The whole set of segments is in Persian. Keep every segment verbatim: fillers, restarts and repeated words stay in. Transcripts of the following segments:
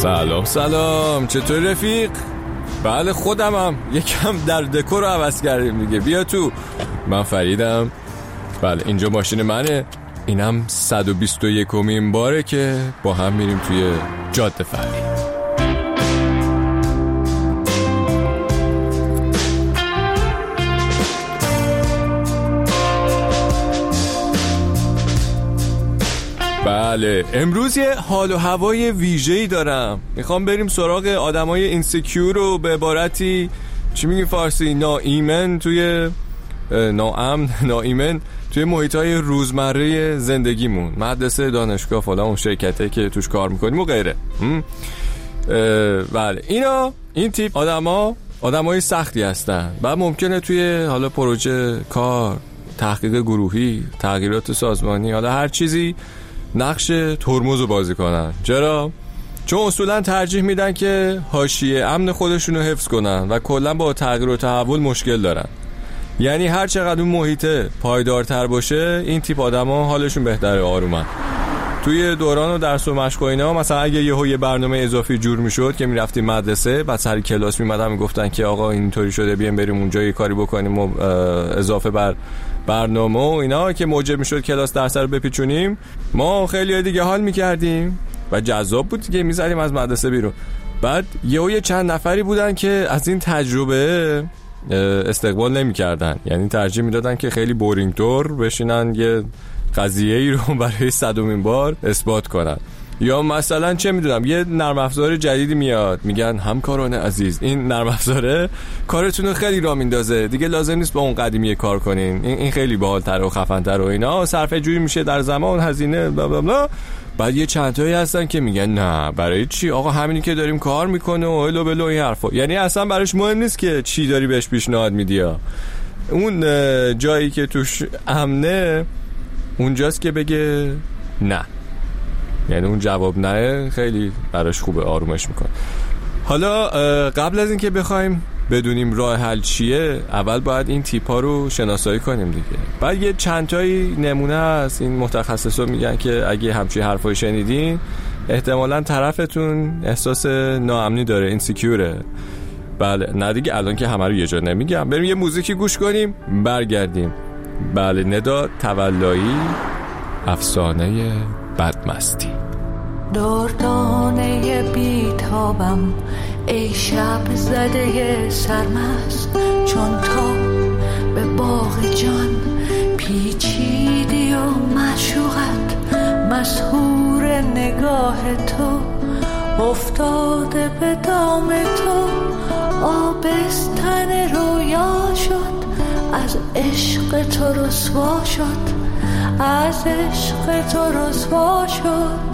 سلام سلام، چطور رفیق؟ بله خودمم، یکم در دکور رو عوض کردیم دیگه. بیا تو. من فریدم. بله اینجا ماشین منه. اینم صد و بیست و یکمین باره که با هم میریم توی جاده فرید. بله امروز یه حال و هوای ویژه‌ای دارم. میخوام بریم سراغ آدمای اینسیکیور و به عبارتی چی میگی فارسی ناایمن توی ناامن ناایمن توی محیطای روزمره زندگیمون، مدرسه، دانشگاه، فلان اون شرکته که توش کار میکنیم و غیره. بله اینا این تیپ آدما آدمای سختی هستن. بعد ممکنه توی حالا پروژه، کار، تحقیق گروهی، تغییرات سازمانی، حالا هر چیزی نقش ترمز رو بازی کنن. چرا؟ چون اصولا ترجیح میدن که حاشیه امن خودشون رو حفظ کنن و کلا با تغییر و تحول مشکل دارن. یعنی هر چقدر اون محیطه پایدارتر باشه این تیپ آدما حالشون بهتره، آرومن. توی دوران و درس و مشق و اینا مثلا اگه یهو یه برنامه اضافی جور میشد که میرفتیم مدرسه، بعد سر کلاس میمدن میگفتن که آقا اینطوری شده بیایم بریم اونجا یه کاری بکنیم و اضافه بر برنامه و اینا که موجب میشد کلاس درس رو بپیچونیم، ما خیلی دیگه حال میکردیم و جذاب بود دیگه، میذاریم از مدرسه بیرون. بعد یهو یه چند نفری بودن که از این تجربه استقبال نمیکردن، یعنی ترجیح میدادن که خیلی بورینگ طور بشینن یه قضیه ای رو برای صدومین بار اثبات کنن. یا مثلا چه میدونم یه نرم افزار جدیدی میاد، میگن همکاران عزیز این نرم افزاره کارتون رو خیلی راه میندازه، دیگه لازم نیست با اون قدیمی کار کنین، این این خیلی باحال‌تر و خفن‌تر و اینا، صرفه جویی میشه در زمان، هزینه بلا بلا بلا. بعد یه چند تایی هستن که میگن نه برای چی آقا، همینی که داریم کار میکنه و هلو بلو این حرفا. یعنی اصلا براش مهم نیست که چی داری بهش پیشنهاد میدی، اون جایی که توش امنه اونجاست که بگه نه. یعنی اون جواب نه خیلی براش خوبه، آرومش میکنه. حالا قبل از این که بخوایم بدونیم راه حل چیه، اول باید این تیپا رو شناسایی کنیم دیگه. بعد یه چند تایی نمونه هست، این متخصصا میگن که اگه همچین حرفایی شنیدین احتمالاً طرفتون احساس ناامنی داره، اینسیکیوره. بله نه دیگه الان که همه رو یه جا نمیگم، بریم یه موزیکی گوش کنیم برگردیم. بله ندا تولایی، افسانه بدمستی. دردانه بیتابم ای شب زده سرمست، چون تا به باغ جان پیچیدی و معشوقت مسحور نگاه تو، افتاده به دام تو آبستن رویا شد، از عشق تو رسوا شد، از عشق تو رسوا شد.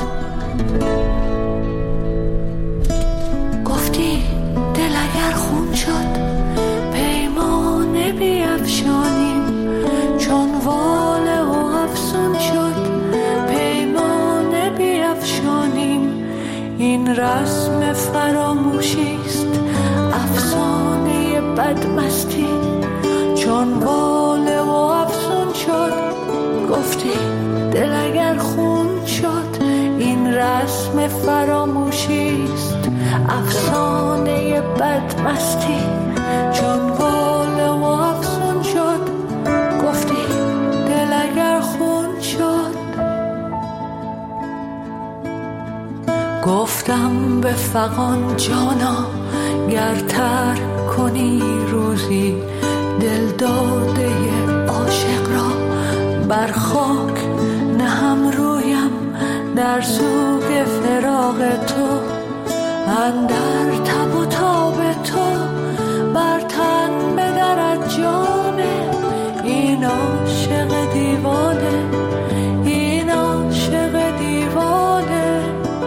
گفتی دل اگر خون شد پیمان بیفشانیم، چون واله و افسون شد پیمان بیفشانیم. این رسم فراموشیست افسانه بدمستی، چون واله و افسون شد. گفتی دل اگر خون شد این رسم فراموشیست افسانه بدمستی، چون واله و افسون شد. گفتی دل اگر خون شد. گفتم به فغان جانا گر ترک کنی روزی دل داده عاشق را، بر خاک نهم رویم در سوگ فراق تو، اندر تب و تاب تو بر تن بدرد جامه. این عاشق دیوانه، این عاشق دیوانه.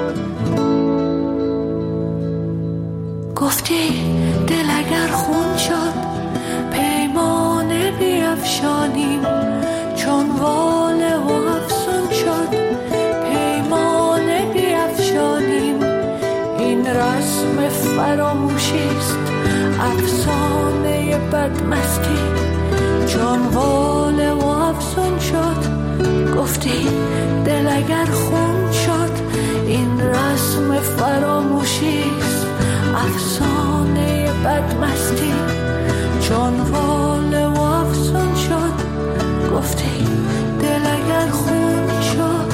گفتی دل اگر خون شد پیمان بیفشانیم، چون واله و افسون شد پیمان بیفشانیم. این رسم فراموشیست افسانه بدمستی، چون واله و افسون شد. گفتی دل اگر خون شد این رسم فراموشیست، افسانه بدمستی چون واله و افسون شد. گفتی دل اگر خون شد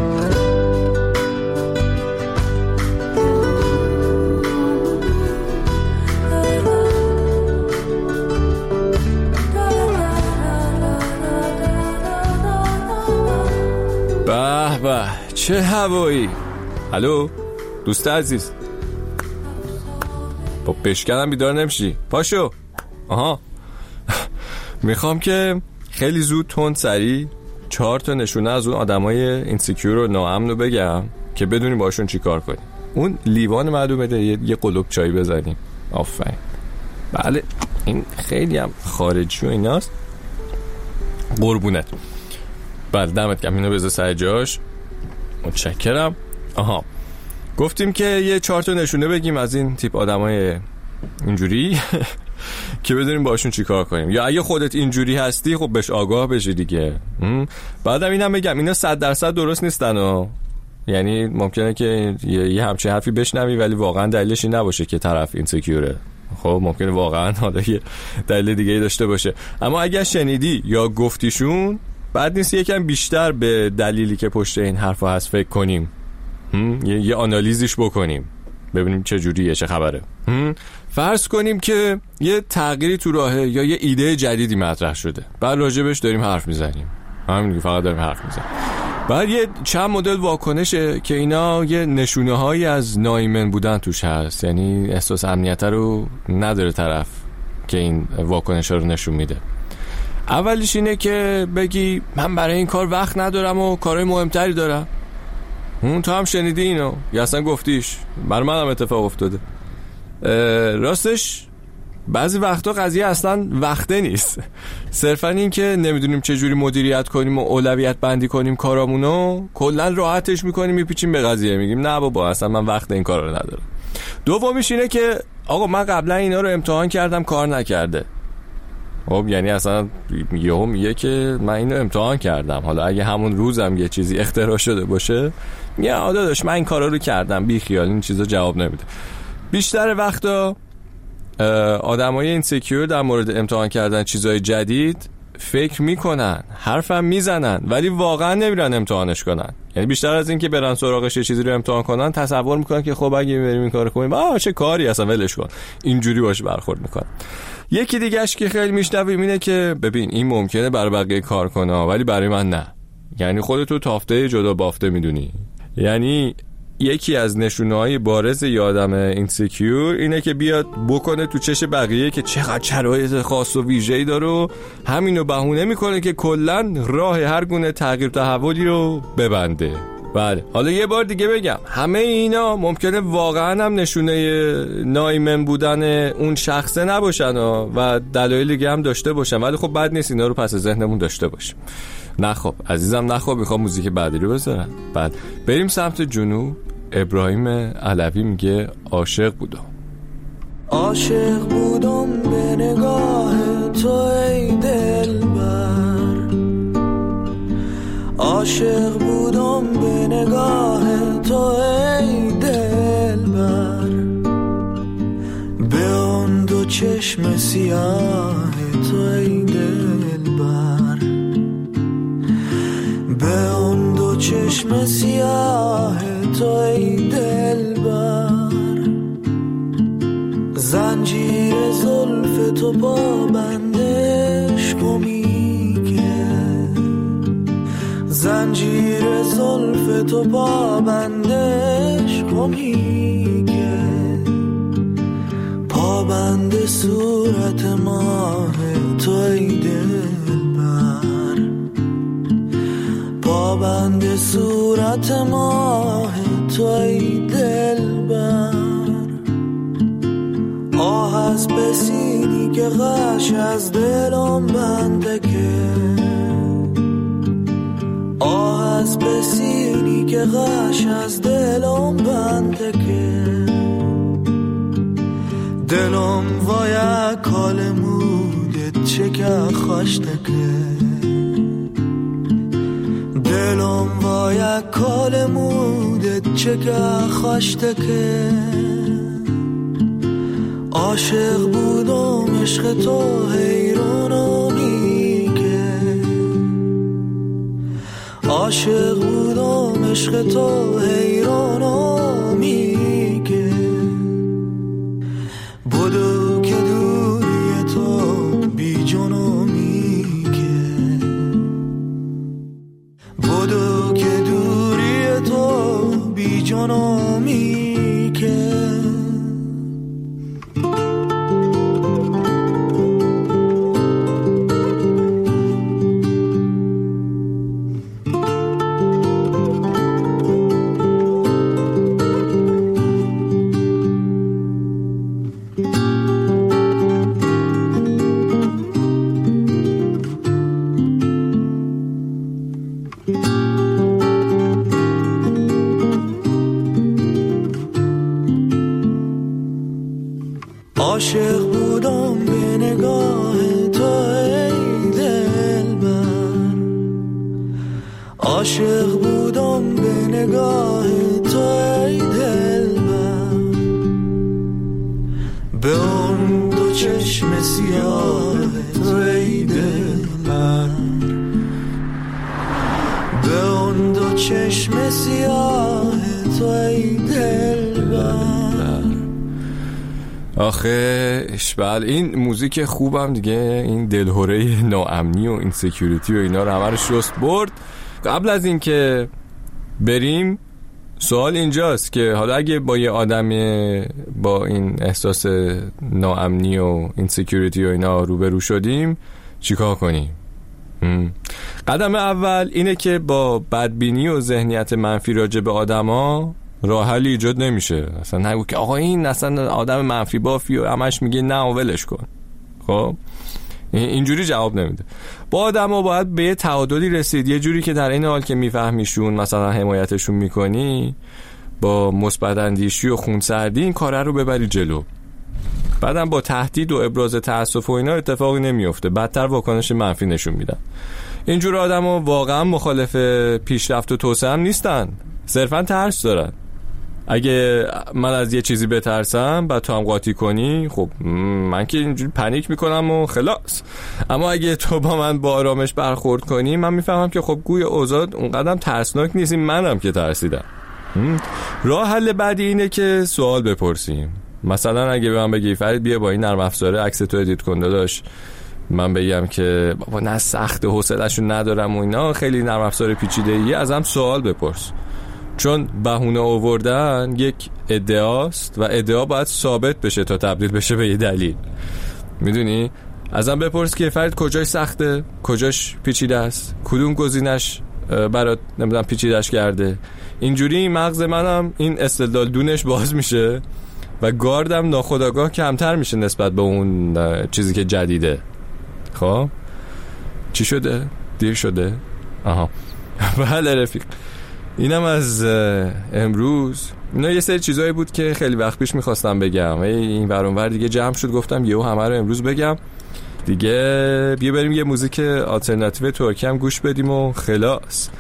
به به چه هوایی. الو دوست عزیز، با بشکنم بیدار نمیشی؟ پاشو. آها میخوام که خیلی زود تند سری چهار تا نشونه از اون آدمای اینسیکیور و ناامن رو بگم که بدونیم باشون چی کار کنیم. اون لیوان معلومه ده یه, یه قلوب چای بزنیم. آفرین. بله این خیلی هم خارجی و ایناست. قربونت. بله دمت گرم. اینو بذار سر جاش. متشکرم. آها گفتیم که یه چهار تا نشونه بگیم از این تیپ آدمای اینجوری که بدونیم باشون چی کار کنیم، یا اگه خودت اینجوری هستی خب بهش آگاه بشی دیگه. بعدم اینم بگم اینا صد درصد درست نیستن و یعنی ممکنه که یه, یه همچین حرفی بشنوی ولی واقعا دلیلش این نباشه که طرف اینسیکیوره. خب ممکنه واقعا حالا یه دلیل دیگه داشته باشه، اما اگه شنیدی یا گفتیشون بعد نیست یکم بیشتر به دلیلی که پشت این حرفا هست فکر کنیم، یه, یه آنالیزش بکنیم ببینیم چه جوریه، چه خبره. فرض کنیم که یه تغییری تو راهه یا یه ایده جدیدی مطرح شده، بعد راجبش داریم حرف میزنیم، همین فقط داریم حرف میزنیم. بعد یه چند مدل واکنشه که اینا یه نشونه هایی از ناایمن بودن توش هست، یعنی احساس امنیت رو نداره طرف که این واکنش رو نشون میده. اولیش اینه که بگی من برای این کار وقت ندارم و کارهای مهمتری دارم. اون تو هم شنیدی اینو یا اصلا گفتیش؟ برای من هم اتفاق افتاده. راستش بعضی وقتا قضیه اصلا وقته نیست، صرفا این که نمیدونیم چه جوری مدیریت کنیم و اولویت بندی کنیم کارامونو، کلا راحتش میکنیم میپیچیم به قضیه، میگیم نه بابا اصلا من وقت این کارا رو ندارم. دومیش اینه که آقا من قبلا اینا رو امتحان کردم کار نکرده. خب یعنی اصلا یهو میگه که من اینو امتحان کردم، حالا اگه همون روزم یه چیزی اختراع شده باشه میگه آ داداش من این کارا رو کردم، بی خیال، این چیزا جواب نمیده. بیشتر وقتا آدمای اینسیکیور در مورد امتحان کردن چیزای جدید فکر میکنن، حرفم میزنن ولی واقعا نمیرن امتحانش کنن. یعنی بیشتر از این که برن سراغش یه چیزی رو امتحان کنن تصور میکنن که خب اگه بریم این کارو کنیم آ چه کاری اصلا ولش کن، اینجوری باشه برخورد میکنن. یکی دیگه‌اش که خیلی میشنویم اینه که ببین این ممکنه برای بقیه کار کنه ولی برای من نه. یعنی خودتو تافته جدا بافته میدونی. یعنی یکی از نشونه‌های بارز یه آدم اینسیکیور اینه که بیاد بکنه تو چش بقیه که چقدر شرایط خاص و ویژه‌ای داره و همینو بهونه میکنه که کلاً راه هر گونه تغییر تحولی رو ببنده. بله حالا یه بار دیگه بگم همه اینا ممکنه واقعا هم نشونه ناایمن بودن اون شخصه نباشن و دلایل دیگه هم داشته باشن، ولی خب بد نیست اینا رو پس ذهنمون داشته باشیم. نه خب عزیزم نه خب میخوام موزیک بعدی رو بذارم. بعد بریم سمت جنوب. ابراهیم علوی میگه عاشق بودم. عاشق بودم به نگاه تو ای دلبر، عاشق بودم به نگاه تو ای دلبر، به اون دو چشم سیاه تو ای دلبر، به اون دو چشم سیاه تو ای دلبر، زنجیر زلف تو پابندش گمیگه، زنجیر زلف تو پابندش گمیگه، پابند صورت ماه تو ای دلبر، پابند صورت ماه تو ای دلبر، آه از بسینی که غش از دلم بنده که، آه از بسینی که غش از دلم بنده که، دلم وای کال مودت چکه خوشته که، دلم وای Boya kole mudet cheka khashtake عاشق بودم عشق تو حیرانمی که عاشق بودم عشق تو حیرانمی که بدو که دوری تو بی جنمی که بدو که دوری تو بی جنمی که عاشق بودم به نگاه تو ای دلبر عاشق بودم به نگاه تو ای دلبر به اون دو چشم سیاه تو ای دلبر به اون دو چشم سیاه تو ای دلبر آخه اشبال این موزیک خوبم دیگه، این دلهوره ناامنی و این سکیوریتی و اینا رو همه رو شست برد. قبل از این که بریم سوال اینجاست که حالا اگه با یه آدم با این احساس ناامنی و این سکیوریتی و اینا روبرو شدیم چیکار کنیم؟ قدم اول اینه که با بدبینی و ذهنیت منفی راجع به آدما راه حلی ایجاد نمیشه. اصلا نگو که آقا این اصلا آدم منفی بافی و همش میگه نه ولش کن. خب اینجوری جواب نمیده. با آدما باید به یه تعادلی رسید، یه جوری که در این حال که میفهمیشون مثلا حمایتشون میکنی با مثبت اندیشی و خونسردی این کار رو ببری جلو. بعدم با تهدید و ابراز تأسف و اینا اتفاقی نمیفته، بدتر واکنش منفی نشون میدن. اینجور آدما واقعا مخالف پیشرفت و توسعه هم نیستن، صرفا ترس دارن. اگه من از یه چیزی بترسم بعد تو هم قاطی کنی، خب من که اینجوری پنیک میکنم و خلاص. اما اگه تو با من با آرامش برخورد کنی من میفهمم که خب گویا اوضاع اونقدر ترسناک نیست، منم که ترسیدم. راه حل بعدی اینه که سوال بپرسیم. مثلا اگه به من بگی فرید بیا با این نرم افزاره عکس تو ادیت کن داداش، من بگم که بابا نه سخت حوصله‌شو ندارم و اینا، خیلی نرم افزار پیچیده‌ای، ازم سوال بپرس. چون بهونه آوردن یک ادعاست و ادعا باید ثابت بشه تا تبدیل بشه به یه دلیل. میدونی؟ ازم بپرس که فرید کجاش سخته، کجاش پیچیده است، کدوم گزینش برات نمیدونم پیچیده‌اش کرده. اینجوری مغز منم این استدلال دونش باز میشه و گاردم ناخودآگاه کمتر میشه نسبت به اون چیزی که جدیده. خب چی شده؟ دیر شده؟ آها بله رفیق، اینم از امروز. اینا یه سری چیزایی بود که خیلی وقت پیش میخواستم بگم، این ور اون ور دیگه جمع شد، گفتم یهو همه رو امروز بگم دیگه. بیا بریم یه موزیک آلترناتیو ترکی هم گوش بدیم و خلاص.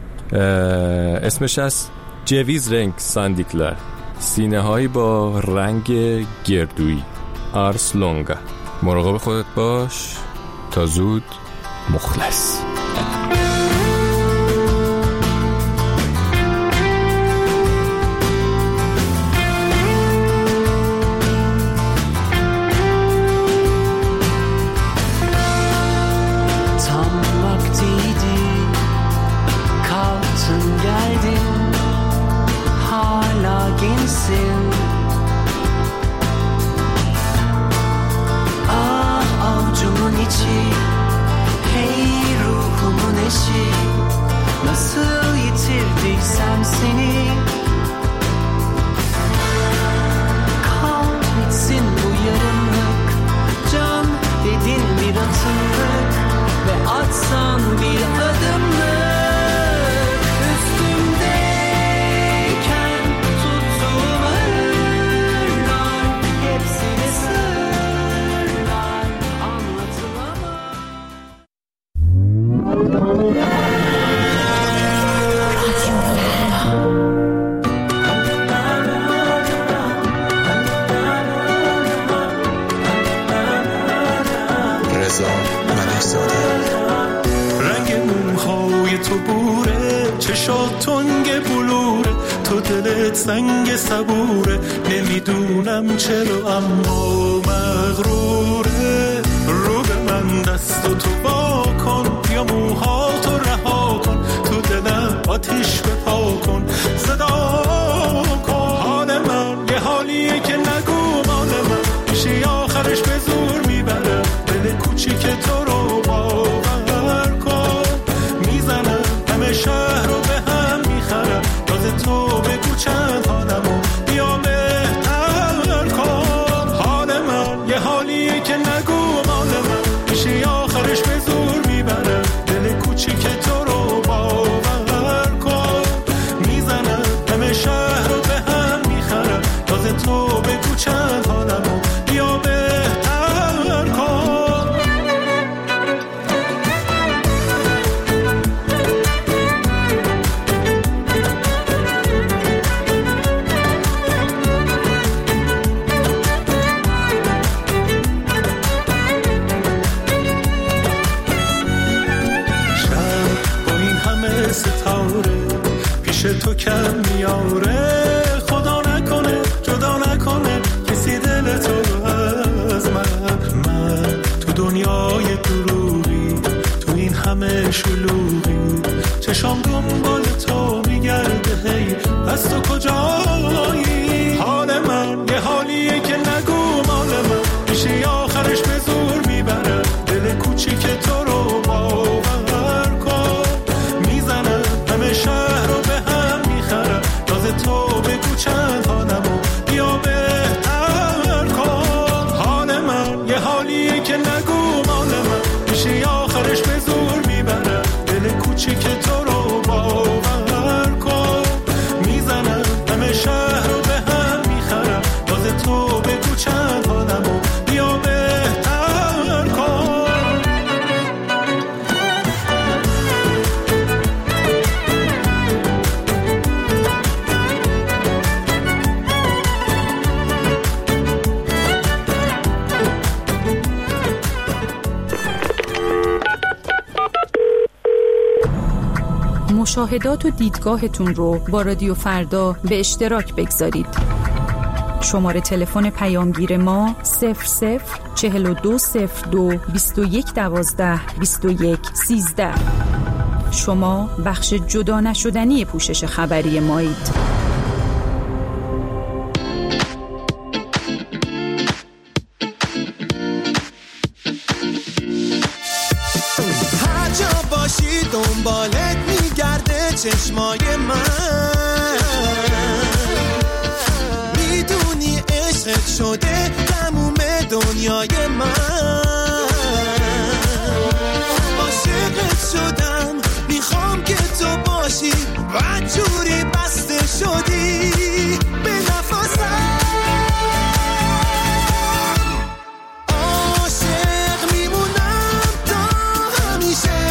اسمش از جویز رنگ ساندیکلر، سینه هایی با رنگ گردویی، آرس لونگا. مراقب خودت باش، تا زود، مخلص. Nasıl yitirdiysem seni, kahretsin bu yarınlık. Can dedin bir atımlık ve atsan bir adımlık. Üstümdeyken tuttuğum ağırlar, hepsi de sırlar, anlatılamaz. بذار منش زارم. رنگ موهای تو بوره، چشات تنگ بلوره، تو دلت سنگ صبوره، نمیدونم چرا اما مغروره. رو به من دست و تو با کن، یا موهاتو رها کن، تو دلم آتیش بپا کن، صدا کن. حال من یه حالیه که نگو مال من، میشه آخرش به زور میبره، دل کوچیک تو رو باور کن. میزنم همه شهر رو به هم میخرم، باز تو بگو چند حالمو بیا بهتر کن. حال من یه حالیه که نگو مال من، میشه آخرش به زور میبره، دل کوچیک تو رو باور کن. میزنم همه شهر رو به هم میخرم، باز تو بگو چند حالمو بیا بهتر کن. تو کم میاره، خدا نکنه جدا نکنه کسی دل تو از من. من تو دنیای دروغی، تو این همه شلوغی، چشام دنبال تو میگرده، هی از تو کجایی؟ حال من یه حالیه که نگو مال من، میشه آخرش به زور میبره، دل کوچیک تو رو باور کن. میزنم همه شهر رو به هم میخرم، تازه تو بگو چند حالمو بیا بهتر کن. حال من یه حالیه که نگو مال من، میشه آخرش به زور میبره، دل کوچیک تو رو باور کن. میزنم همه شهر رو به هم میخرم، تازه تو بگو چند حالمو بیا بهتر کن. مشاهدات و دیدگاهتون رو با رادیو فردا به اشتراک بگذارید. شماره تلفن پیامگیر ما صفر صفر چهل و دو صفر دو بیست و یک دوازده بیست و یک سیزده. شما بخش جدا نشدنی پوشش خبری مایید. دنبالت میگرده چشمای من، میدونی عشقت شده تموم دنیای من. عاشقت شدم، میخوام که تو باشی، بدجوری بسته شدی به نفسم. عاشق میمونم تا همیشه،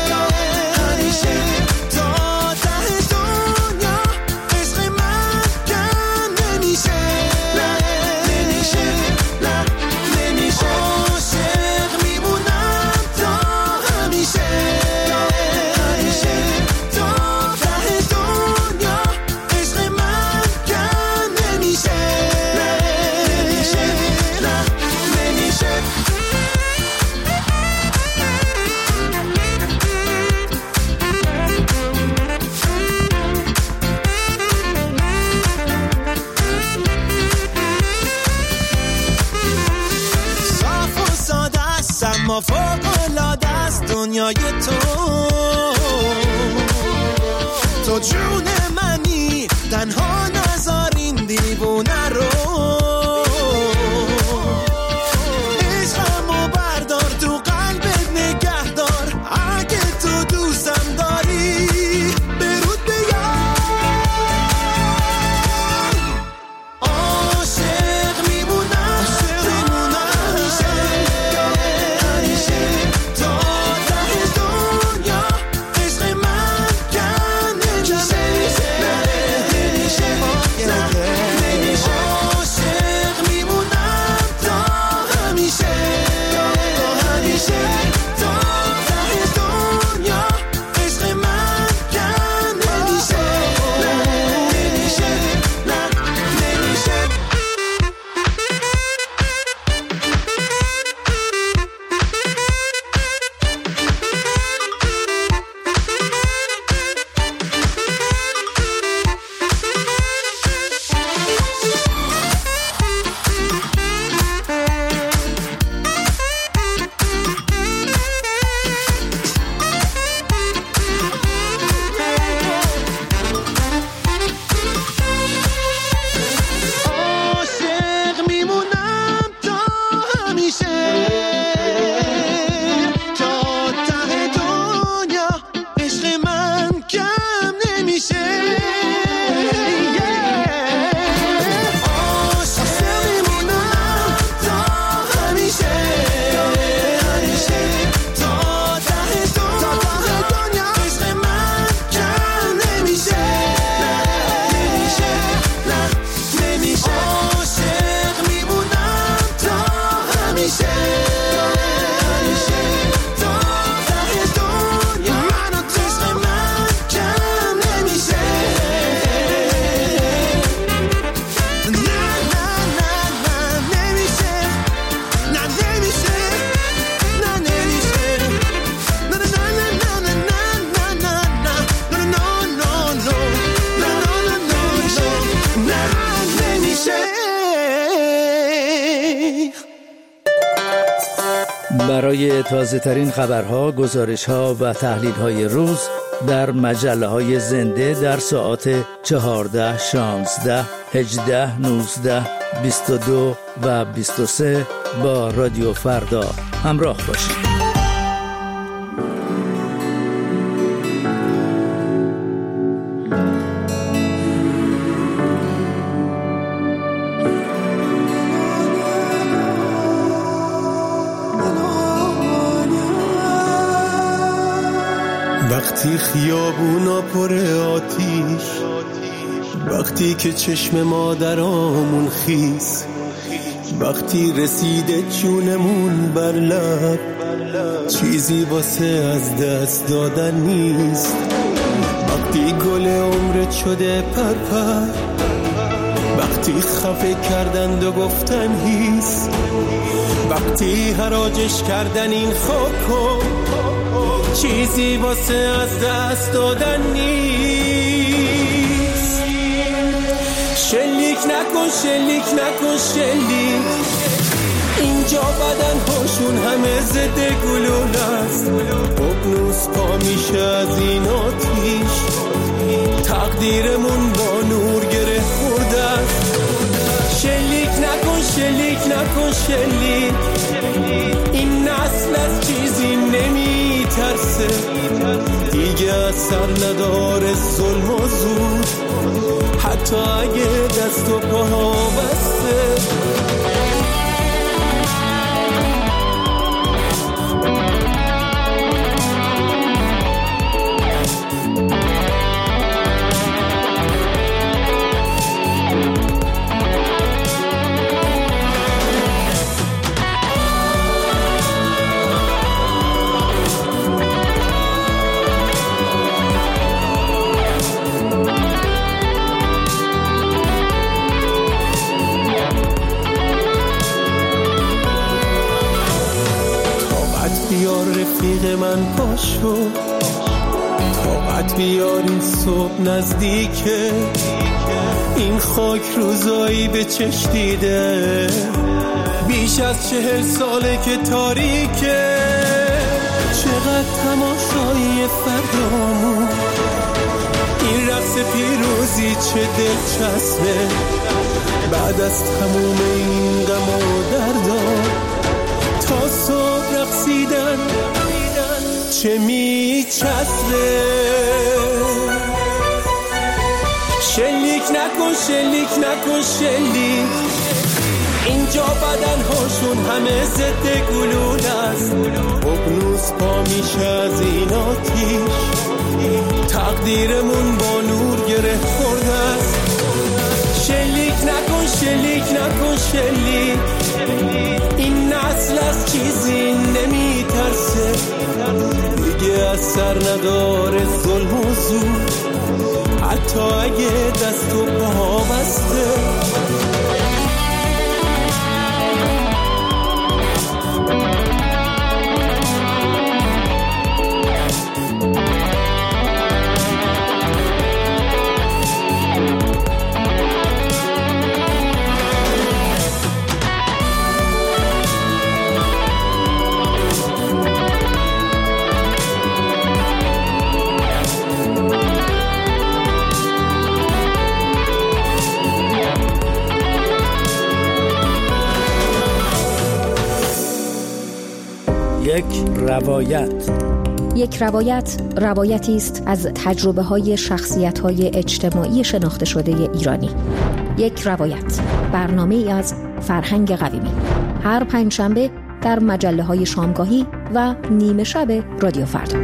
ما فوق‌العاده است دنیای تو. تو جون منی، تنها نذار این دیوونه رو. عشقمو بردار تو قلبت نگه دار، اگه تو دوستم داری برود بیار. عاشق میمونم، میمونم عاشق برای تازه ترین خبرها، گزارشها و تحلیل های روز در مجله های زنده در ساعات چهارده، شانزده، هجده، نوزده، بیست و دو و بیست و سه با رادیو فردا همراه باشید. وقتی خیابونا پر آتیش، وقتی که چشم مادرامون خیس، وقتی رسیده جونمون بر لب، چیزی واسه از دست دادن نیست. وقتی گل عمرت شده پرپر، وقتی خفه کردند و گفتن هیس، وقتی حراجش کردن این خاکو، چیزی واسه از دست دادن نیست. شلیک نکن شلیک نکن شلیک، اینجا بدن هاشون همه ضد گلوله است. اقنوس پا میشه از این آتیش، تقدیرمون با نور گره خورده است. شلیک نکن شلیک نکن شلیک، این نسل از چیزی نمی ترسه، دیگه اثر نداره ظلم و زور، حتی اگه دست و پاها بسته. رفیق من پاشو، طاقت بیار این صبح نزدیکه، این خاک روزایی به چش دیده، بیش از چهل ساله که تاریکه. چقدر تماشایی فردامون، این رقص پیروزی چه دلچسبه، بعد از تموم این غم و دردا تا صبح رقصیدن چه میچسبه. شلیک نکن شلیک نکن شلیک، اینجا بدن هاشون همه ضد گلوله است. اقنوس پا میشه از این آتیش، تقدیرمون با نور گره خورده است. شلیک نکن شلیک نکن شلیک، این نسل از چیزی نمی ترسه، دیگه اثر نداره ظلم و زور، حتی اگه دست و پاها بسته. یک روایت. یک روایت روایتی است از تجربه های شخصیت های اجتماعی شناخته شده ایرانی. یک روایت، برنامه ای از فرهنگ قویمی، هر پنجشنبه در مجله های شامگاهی و نیمه شب رادیو فردا.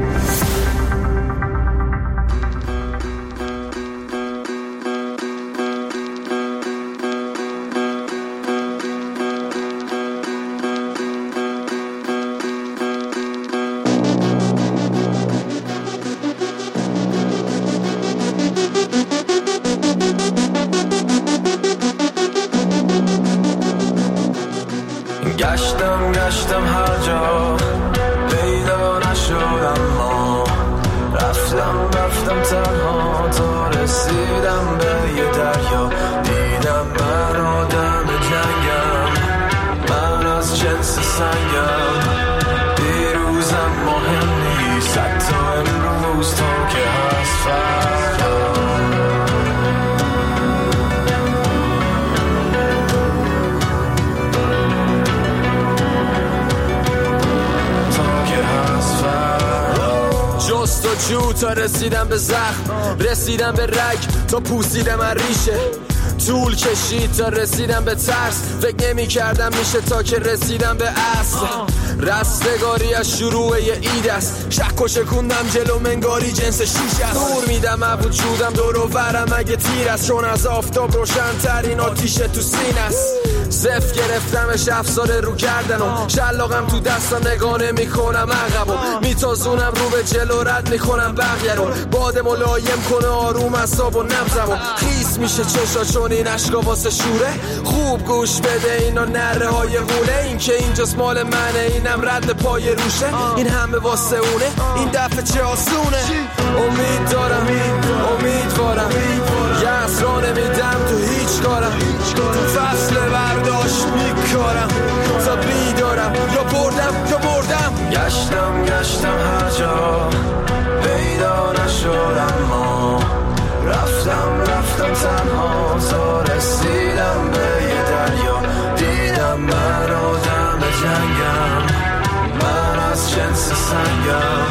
گشتم گشتم هر جا پیدا نشد، اما نیست حتی امروز تا که هست فردا. جست و جو تا رسیدم به زخم، رسیدم به رگ تا پوسیدم از ریشه، طول کشید تا رسیدم به ترس، فکر نمی کردم میشه تا که رسیدم به اصل. رستگاری از شروع یه اید است، شک و شکوندم جلو منگاری جنس شیش است. دور میدم از وجودم دور و برم اگه تیر است، چون از آفتاب روشن ترین آتیشه تو سینه است. صف گرفتمش افسار رو کردن و شلاقم تو دستم نگاه نمی کنم عقب و میتازونم رو به جلو رد میکنم بقیه رو. باد ملایم کنه آروم اعصاب و نبزم و خیس میشه چشا چون این عشقا واسه شوره. خوب گوش بده اینا نره های غوله، این که اینجاست مال منه اینم رد پای روشه، این همه واسه اونه این دفعه چه آسونه. امید دارم امیدوارم یه اسرا نمیدم تو هیچ کارم، تو فصل برداشت میکارم تا بیدارم یا بردم یا بردم. گشتم گشتم هر جا پیدا نشد، اما رفتم رفتم تنها تا رسیدم به یه دریا. دیدم من آدم جنگم، من از جنس سنگم،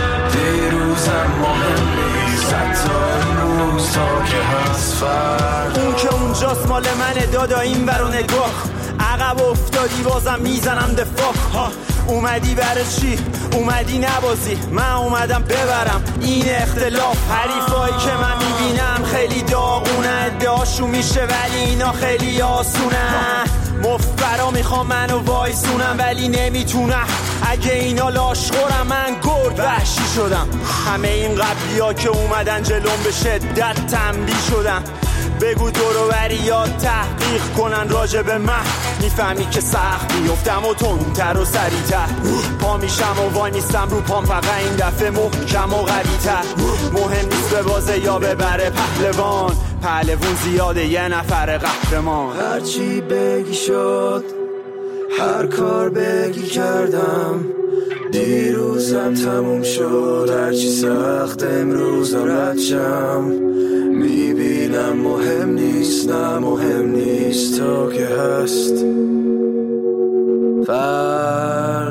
دیروزم مهم نیست حتی امروز تا که هست فردا. اون که اونجاست مال منه دادا این برو نگاه، عقب افتادی بازم میزنم دفاع. اومدی برای چی؟ اومدی نبازی، من اومدم ببرم این اختلاف. حریفایی که من میبینم خیلی داغونه، ادعاشون میشه ولی اینا خیلی آسونه. مفبرا میخوام منو وایسونم ولی نمیتونم، اگه اینا لاشخورم من گرد وحشی شدم. همه این قبلی ها که اومدن جلوم به شدت تنبیه شدن. بگو دورو بریات تحقیق کنن راجع به من، میفهمی که سخت میفتم و تندتر و سریعتر. پا میشم و وای میستم رو پام، فقط این دفعه محکم و قوی‌تر. مهم نیست به بازه یا ببره پهلوان، پهلوون زیاده یه نفر قهرمان. هرچی بگی شد، هر کار بگی کردم، دیروزم تموم شد. هرچی سخت امروزم رد شم، میبینم مهم نیست، نه مهم نیست تا که هست فردا.